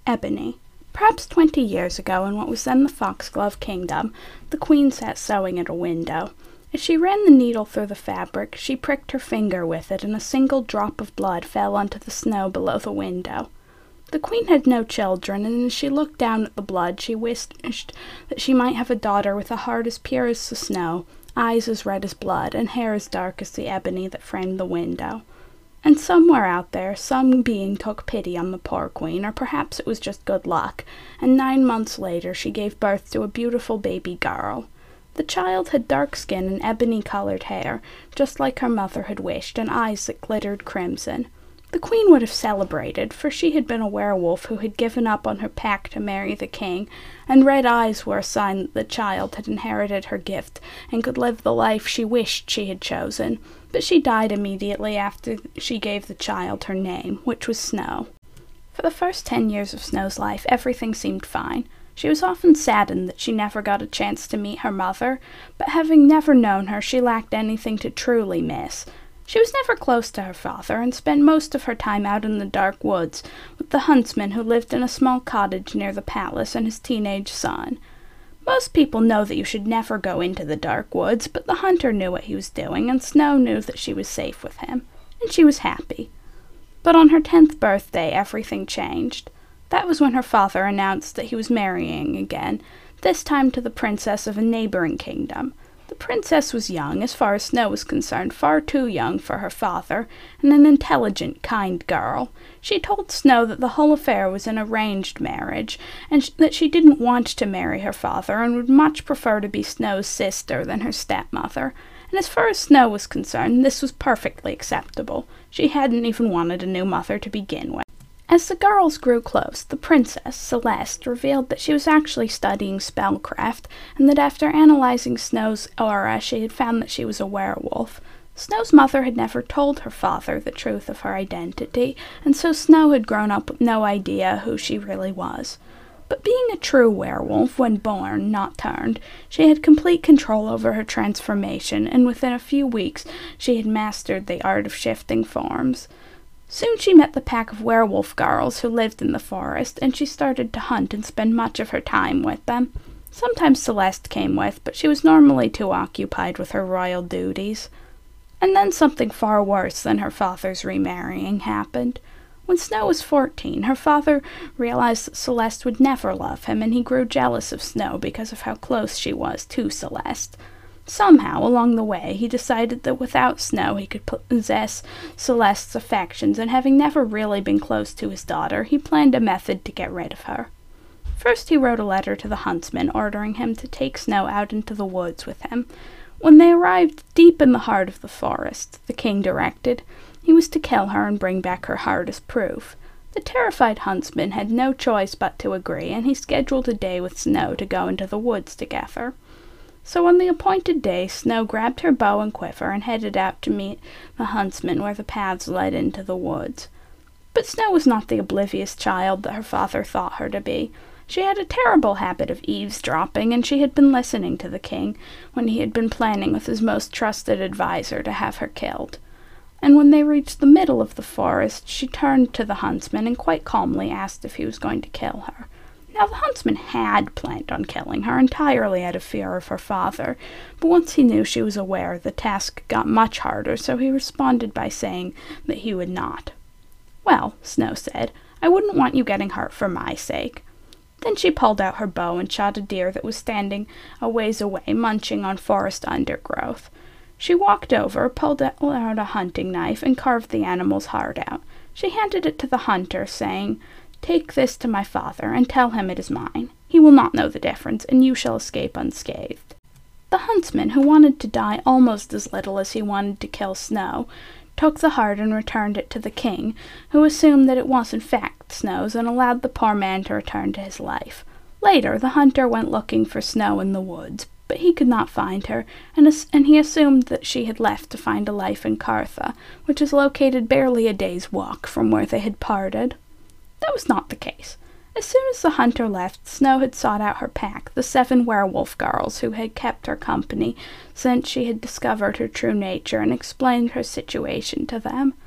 Ebony. Perhaps 20 years ago, in what was then the Foxglove Kingdom, the queen sat sewing at a window. As she ran the needle through the fabric, she pricked her finger with it, and a single drop of blood fell onto the snow below the window. The queen had no children, and as she looked down at the blood, she wished that she might have a daughter with a heart as pure as the snow, eyes as red as blood, and hair as dark as the ebony that framed the window. And somewhere out there, some being took pity on the poor queen, or perhaps it was just good luck, and 9 months later she gave birth to a beautiful baby girl. The child had dark skin and ebony-colored hair, just like her mother had wished, and eyes that glittered crimson. The queen would have celebrated, for she had been a werewolf who had given up on her pact to marry the king, and red eyes were a sign that the child had inherited her gift and could live the life she wished she had chosen. But she died immediately after she gave the child her name, which was Snow. For the first 10 years of Snow's life, everything seemed fine. She was often saddened that she never got a chance to meet her mother, but having never known her, she lacked anything to truly miss. She was never close to her father, and spent most of her time out in the dark woods with the huntsman who lived in a small cottage near the palace and his teenage son. Most people know that you should never go into the dark woods, but the hunter knew what he was doing, and Snow knew that she was safe with him, and she was happy. But on her 10th birthday, everything changed. That was when her father announced that he was marrying again, this time to the princess of a neighboring kingdom. The princess was young, as far as Snow was concerned, far too young for her father, and an intelligent, kind girl. She told Snow that the whole affair was an arranged marriage, and that she didn't want to marry her father, and would much prefer to be Snow's sister than her stepmother. And as far as Snow was concerned, this was perfectly acceptable. She hadn't even wanted a new mother to begin with. As the girls grew close, the princess, Celeste, revealed that she was actually studying spellcraft, and that after analyzing Snow's aura, she had found that she was a werewolf. Snow's mother had never told her father the truth of her identity, and so Snow had grown up with no idea who she really was. But being a true werewolf, when born, not turned, she had complete control over her transformation, and within a few weeks she had mastered the art of shifting forms. Soon she met the pack of werewolf girls who lived in the forest, and she started to hunt and spend much of her time with them. Sometimes Celeste came with, but she was normally too occupied with her royal duties. And then something far worse than her father's remarrying happened. When Snow was 14, her father realized that Celeste would never love him, and he grew jealous of Snow because of how close she was to Celeste. Somehow, along the way, he decided that without Snow he could possess Celeste's affections, and having never really been close to his daughter, he planned a method to get rid of her. First he wrote a letter to the huntsman, ordering him to take Snow out into the woods with him. When they arrived deep in the heart of the forest, the king directed, he was to kill her and bring back her heart as proof. The terrified huntsman had no choice but to agree, and he scheduled a day with Snow to go into the woods together. So on the appointed day, Snow grabbed her bow and quiver and headed out to meet the huntsman where the paths led into the woods. But Snow was not the oblivious child that her father thought her to be. She had a terrible habit of eavesdropping, and she had been listening to the king when he had been planning with his most trusted adviser to have her killed. And when they reached the middle of the forest, she turned to the huntsman and quite calmly asked if he was going to kill her. Now, the huntsman had planned on killing her entirely out of fear of her father, but once he knew she was aware, the task got much harder, so he responded by saying that he would not. "Well," Snow said, "I wouldn't want you getting hurt for my sake." Then she pulled out her bow and shot a deer that was standing a ways away, munching on forest undergrowth. She walked over, pulled out a hunting knife, and carved the animal's heart out. She handed it to the hunter, saying, "Take this to my father, and tell him it is mine. He will not know the difference, and you shall escape unscathed." The huntsman, who wanted to die almost as little as he wanted to kill Snow, took the heart and returned it to the king, who assumed that it was in fact Snow's, and allowed the poor man to return to his life. Later, the hunter went looking for Snow in the woods, but he could not find her, and he assumed that she had left to find a life in Cartha, which is located barely a day's walk from where they had parted. That was not the case. As soon as the hunter left, Snow had sought out her pack, the 7 werewolf girls who had kept her company since she had discovered her true nature, and explained her situation to them.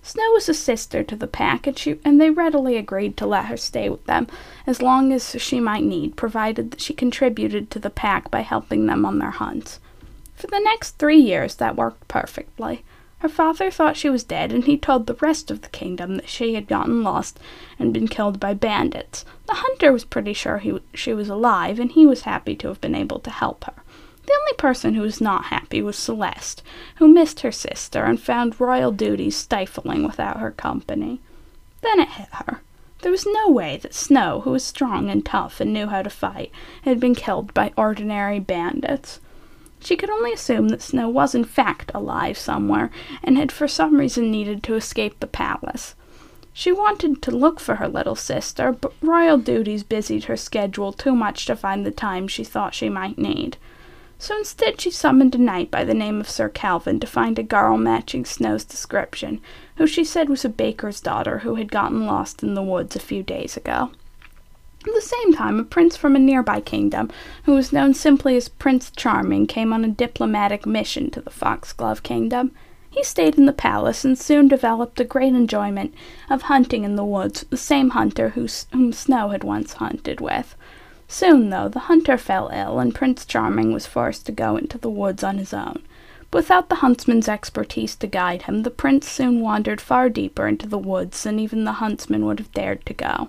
Snow was a sister to the pack, and they readily agreed to let her stay with them as long as she might need, provided that she contributed to the pack by helping them on their hunts. For the next 3 years that worked perfectly. Her father thought she was dead, and he told the rest of the kingdom that she had gotten lost and been killed by bandits. The hunter was pretty sure she was alive, and he was happy to have been able to help her. The only person who was not happy was Celeste, who missed her sister and found royal duties stifling without her company. Then it hit her. There was no way that Snow, who was strong and tough and knew how to fight, had been killed by ordinary bandits. She could only assume that Snow was in fact alive somewhere, and had for some reason needed to escape the palace. She wanted to look for her little sister, but royal duties busied her schedule too much to find the time she thought she might need. So instead she summoned a knight by the name of Sir Calvin to find a girl matching Snow's description, who she said was a baker's daughter who had gotten lost in the woods a few days ago. At the same time, a prince from a nearby kingdom, who was known simply as Prince Charming, came on a diplomatic mission to the Foxglove Kingdom. He stayed in the palace and soon developed a great enjoyment of hunting in the woods with the same hunter whom Snow had once hunted with. Soon, though, the hunter fell ill, and Prince Charming was forced to go into the woods on his own. But without the huntsman's expertise to guide him, the prince soon wandered far deeper into the woods than even the huntsman would have dared to go.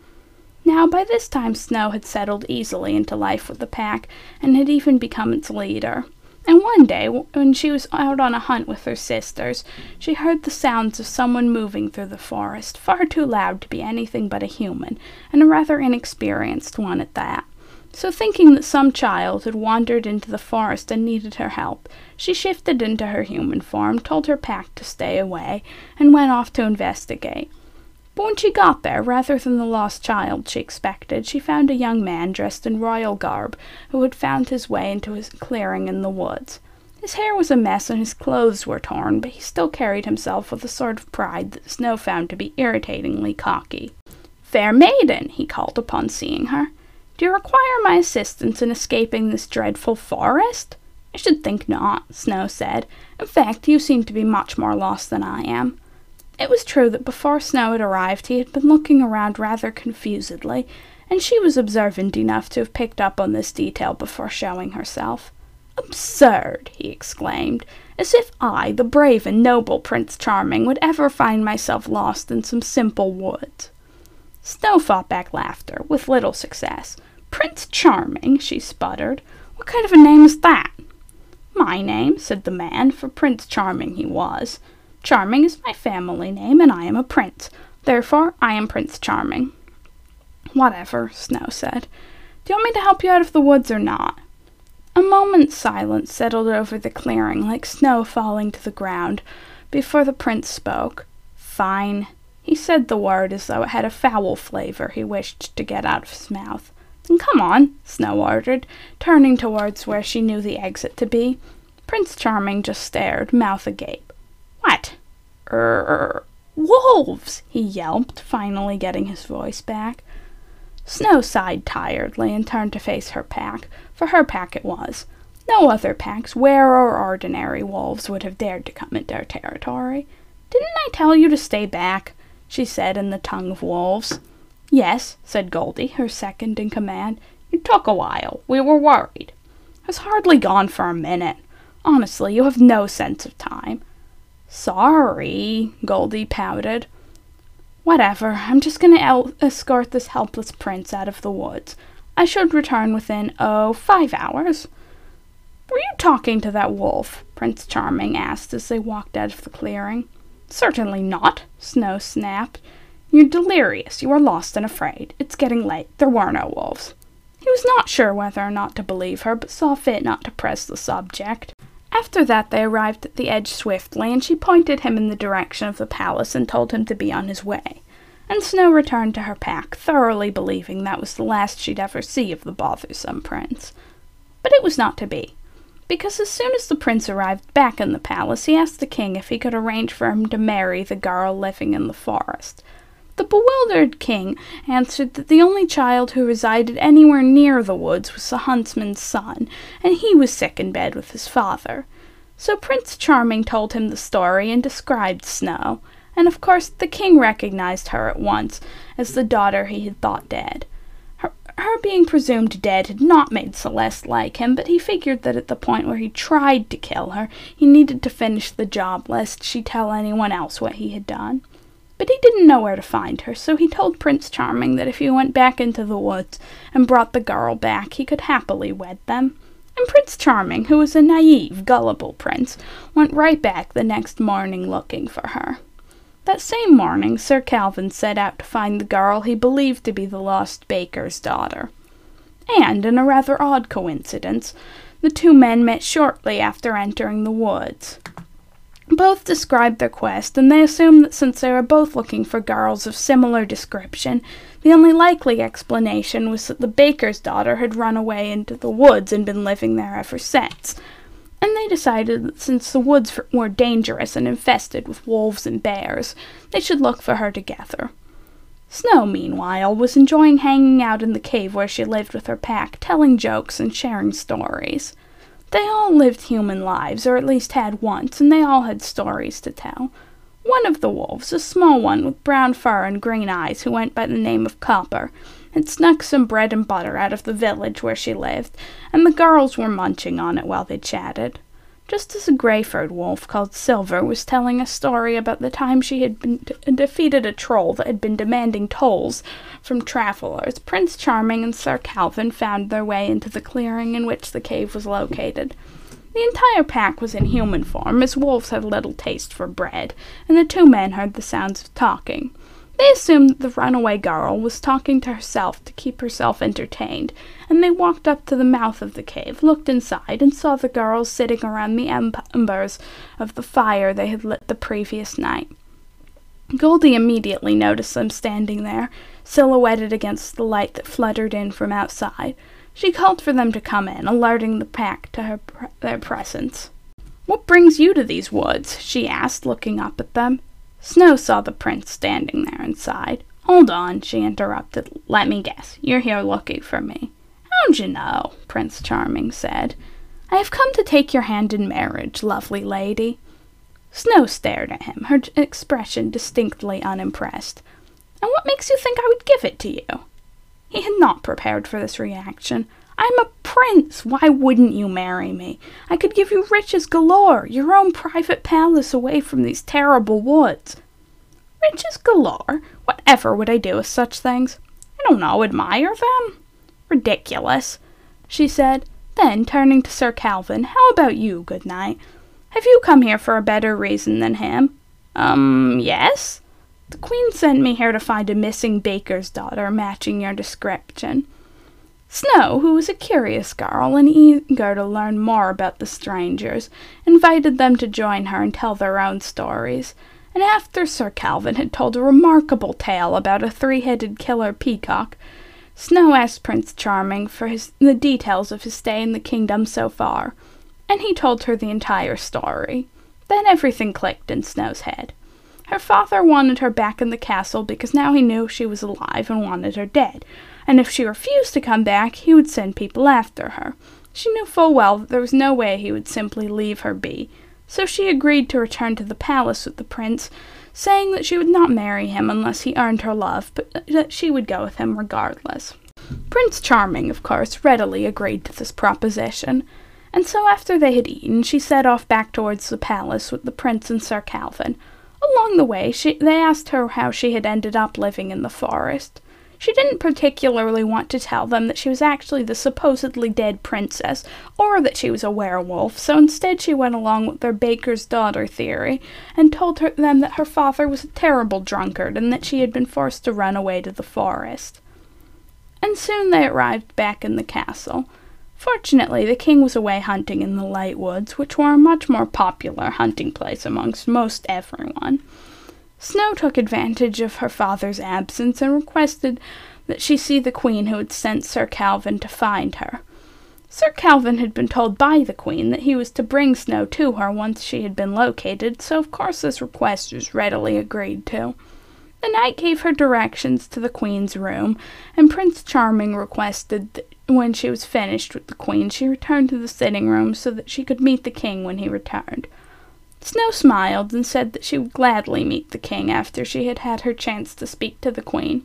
Now, by this time, Snow had settled easily into life with the pack, and had even become its leader. And one day, when she was out on a hunt with her sisters, she heard the sounds of someone moving through the forest, far too loud to be anything but a human, and a rather inexperienced one at that. So thinking that some child had wandered into the forest and needed her help, she shifted into her human form, told her pack to stay away, and went off to investigate. But when she got there, rather than the lost child she expected, she found a young man dressed in royal garb, who had found his way into his clearing in the woods. His hair was a mess and his clothes were torn, but he still carried himself with a sort of pride that Snow found to be irritatingly cocky. "Fair maiden," he called upon seeing her, "do you require my assistance in escaping this dreadful forest?" "I should think not," Snow said. "In fact, you seem to be much more lost than I am." It was true that before Snow had arrived he had been looking around rather confusedly, and she was observant enough to have picked up on this detail before showing herself. "Absurd!" he exclaimed. "As if I, the brave and noble Prince Charming, would ever find myself lost in some simple woods." Snow fought back laughter, with little success. "Prince Charming?" she sputtered. "What kind of a name is that?" "My name," said the man, for Prince Charming he was. "Charming is my family name, and I am a prince. Therefore, I am Prince Charming." "Whatever," Snow said. "Do you want me to help you out of the woods or not?" A moment's silence settled over the clearing, like snow falling to the ground, before the prince spoke. "Fine." He said the word as though it had a foul flavor he wished to get out of his mouth. "Then come on," Snow ordered, turning towards where she knew the exit to be. Prince Charming just stared, mouth agape. "What? Wolves!" he yelped, finally getting his voice back. Snow sighed tiredly and turned to face her pack, for her pack it was. No other packs, were or ordinary wolves, would have dared to come into her territory. "Didn't I tell you to stay back?" she said in the tongue of wolves. "Yes," said Goldie, her second in command. "It took a while. We were worried." "I was hardly gone for a minute. Honestly, you have no sense of time." "Sorry," Goldie pouted. "Whatever, I'm just going to escort this helpless prince out of the woods. I should return within, 5 hours. "Were you talking to that wolf?" Prince Charming asked as they walked out of the clearing. "Certainly not," Snow snapped. "You're delirious. You are lost and afraid. It's getting late. There were no wolves." He was not sure whether or not to believe her, but saw fit not to press the subject. After that they arrived at the edge swiftly, and she pointed him in the direction of the palace and told him to be on his way. And Snow returned to her pack, thoroughly believing that was the last she'd ever see of the bothersome prince. But it was not to be, because as soon as the prince arrived back in the palace, he asked the king if he could arrange for him to marry the girl living in the forest. The bewildered king answered that the only child who resided anywhere near the woods was the huntsman's son, and he was sick in bed with his father. So Prince Charming told him the story and described Snow, and of course the king recognized her at once as the daughter he had thought dead. Her being presumed dead had not made Celeste like him, but he figured that at the point where he tried to kill her, he needed to finish the job lest she tell anyone else what he had done. But he didn't know where to find her, so he told Prince Charming that if he went back into the woods and brought the girl back, he could happily wed them. And Prince Charming, who was a naive, gullible prince, went right back the next morning looking for her. That same morning, Sir Calvin set out to find the girl he believed to be the lost baker's daughter. And, in a rather odd coincidence, the two men met shortly after entering the woods. Both described their quest, and they assumed that since they were both looking for girls of similar description, the only likely explanation was that the baker's daughter had run away into the woods and been living there ever since. And they decided that since the woods were dangerous and infested with wolves and bears, they should look for her together. Snow, meanwhile, was enjoying hanging out in the cave where she lived with her pack, telling jokes and sharing stories. They all lived human lives, or at least had once, and they all had stories to tell. One of the wolves, a small one with brown fur and green eyes who went by the name of Copper, had snuck some bread and butter out of the village where she lived, and the girls were munching on it while they chatted. Just as a gray-furred wolf called Silver was telling a story about the time she had defeated a troll that had been demanding tolls from travelers, Prince Charming and Sir Calvin found their way into the clearing in which the cave was located. The entire pack was in human form, as wolves had little taste for bread, and the two men heard the sounds of talking. They assumed that the runaway girl was talking to herself to keep herself entertained, and they walked up to the mouth of the cave, looked inside, and saw the girls sitting around the embers of the fire they had lit the previous night. Goldie immediately noticed them standing there, silhouetted against the light that fluttered in from outside. She called for them to come in, alerting the pack to their presence. "What brings you to these woods?" she asked, looking up at them. Snow saw the prince standing there and sighed. "Hold on," she interrupted. "Let me guess. You're here looking for me." "How'd you know?" Prince Charming said. "I have come to take your hand in marriage, lovely lady." Snow stared at him, her expression distinctly unimpressed. "And what makes you think I would give it to you?" He had not prepared for this reaction. "I'm a prince. Why wouldn't you marry me? I could give you riches galore, your own private palace away from these terrible woods." "Riches galore? Whatever would I do with such things? I don't know, admire them?" "Ridiculous," she said. Then, turning to Sir Calvin, "How about you, good knight? Have you come here for a better reason than him?" Yes. The Queen sent me here to find a missing baker's daughter matching your description." Snow, who was a curious girl and eager to learn more about the strangers, invited them to join her and tell their own stories. And after Sir Calvin had told a remarkable tale about a three-headed killer peacock, Snow asked Prince Charming for the details of his stay in the kingdom so far, and he told her the entire story. Then everything clicked in Snow's head. Her father wanted her back in the castle because now he knew she was alive and wanted her dead, and if she refused to come back, he would send people after her. She knew full well that there was no way he would simply leave her be, so she agreed to return to the palace with the prince, saying that she would not marry him unless he earned her love, but that she would go with him regardless. Prince Charming, of course, readily agreed to this proposition, and so after they had eaten, she set off back towards the palace with the prince and Sir Calvin. Along the way, they asked her how she had ended up living in the forest. She didn't particularly want to tell them that she was actually the supposedly dead princess, or that she was a werewolf, so instead she went along with their baker's daughter theory, and told them that her father was a terrible drunkard, and that she had been forced to run away to the forest. And soon they arrived back in the castle. Fortunately, the king was away hunting in the Light Woods, which were a much more popular hunting place amongst most everyone. Snow took advantage of her father's absence and requested that she see the queen who had sent Sir Calvin to find her. Sir Calvin had been told by the queen that he was to bring Snow to her once she had been located, so of course this request was readily agreed to. The knight gave her directions to the queen's room, and Prince Charming requested that when she was finished with the queen, she return to the sitting room so that she could meet the king when he returned. Snow smiled and said that she would gladly meet the king after she had had her chance to speak to the queen.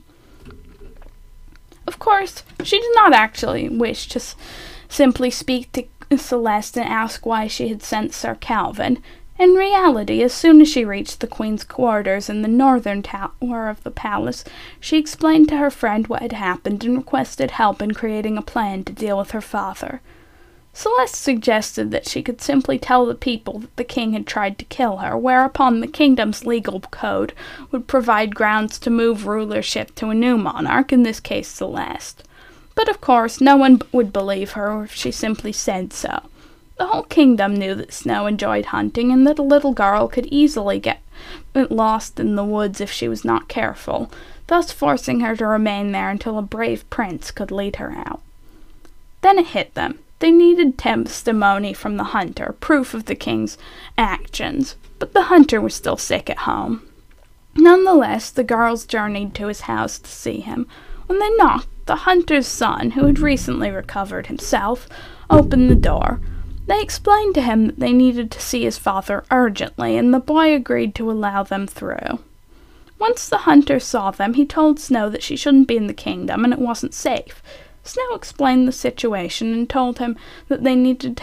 Of course, she did not actually wish to simply speak to Celeste and ask why she had sent Sir Calvin. In reality, as soon as she reached the queen's quarters in the northern tower of the palace, she explained to her friend what had happened and requested help in creating a plan to deal with her father. Celeste suggested that she could simply tell the people that the king had tried to kill her, whereupon the kingdom's legal code would provide grounds to move rulership to a new monarch, in this case Celeste. But of course, no one would believe her if she simply said so. The whole kingdom knew that Snow enjoyed hunting, and that a little girl could easily get lost in the woods if she was not careful, thus forcing her to remain there until a brave prince could lead her out. Then it hit them. They needed testimony from the hunter, proof of the king's actions, but the hunter was still sick at home. Nonetheless, the girls journeyed to his house to see him. When they knocked, the hunter's son, who had recently recovered himself, opened the door. They explained to him that they needed to see his father urgently, and the boy agreed to allow them through. Once the hunter saw them, he told Snow that she shouldn't be in the kingdom and it wasn't safe. Snow explained the situation and told him that they needed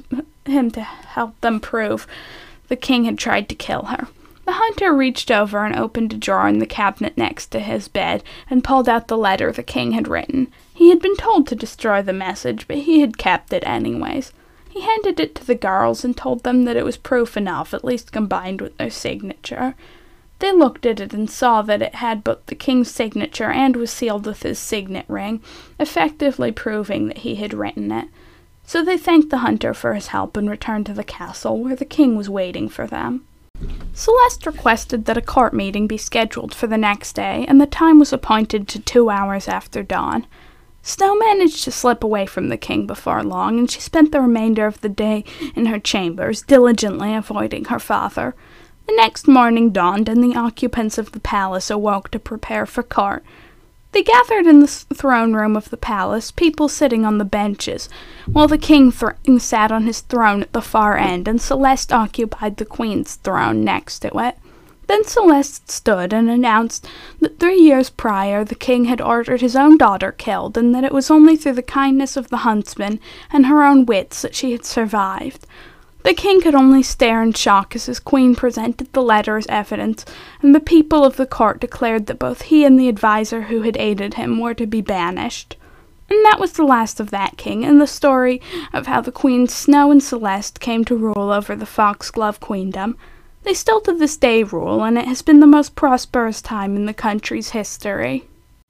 him to help them prove the king had tried to kill her. The hunter reached over and opened a drawer in the cabinet next to his bed and pulled out the letter the king had written. He had been told to destroy the message, but he had kept it anyways. He handed it to the girls and told them that it was proof enough, at least combined with their signature. They looked at it and saw that it had both the king's signature and was sealed with his signet ring, effectively proving that he had written it. So they thanked the hunter for his help and returned to the castle, where the king was waiting for them. Celeste requested that a court meeting be scheduled for the next day, and the time was appointed to 2 hours after dawn. Snow managed to slip away from the king before long, and she spent the remainder of the day in her chambers, diligently avoiding her father. The next morning dawned, and the occupants of the palace awoke to prepare for court. They gathered in the throne room of the palace, people sitting on the benches, while the king sat on his throne at the far end, and Celeste occupied the queen's throne next to it. Then Celeste stood and announced that 3 years prior the king had ordered his own daughter killed, and that it was only through the kindness of the huntsman and her own wits that she had survived. The king could only stare in shock as his queen presented the letter as evidence, and the people of the court declared that both he and the adviser who had aided him were to be banished. And that was the last of that king, and the story of how the Queens Snow and Celeste came to rule over the Foxglove Queendom. They still to this day rule, and it has been the most prosperous time in the country's history.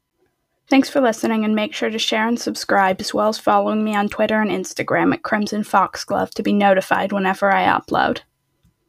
Thanks for listening, and make sure to share and subscribe, as well as following me on Twitter and Instagram at Crimson Foxglove to be notified whenever I upload.